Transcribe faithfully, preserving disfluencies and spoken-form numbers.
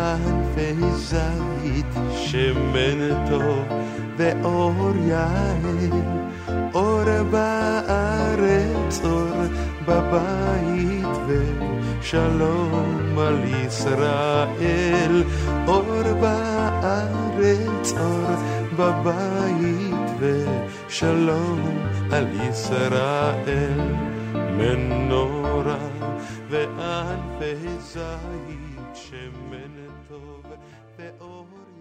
וענפי זית, שמן טוב ואור יעל, אור בארץ, אור בבית, ושלום על ישראל. אור בארץ, אור בבית, ושלום על ישראל. מנורה וענפי זית, שמן טוב ואור